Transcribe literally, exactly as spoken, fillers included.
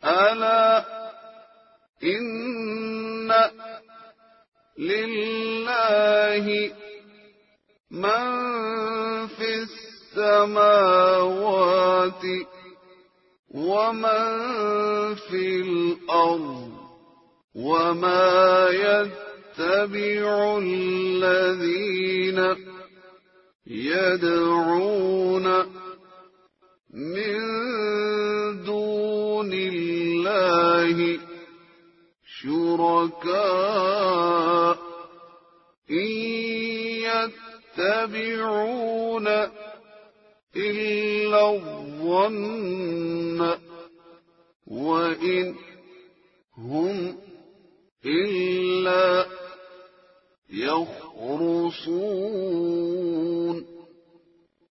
ألا إن لله من في السماوات ومن في الأرض وما يتبع الذين يدعون من دون الله شركاء إن يتبعون إلا الظن وإن هم إلا يخرصون.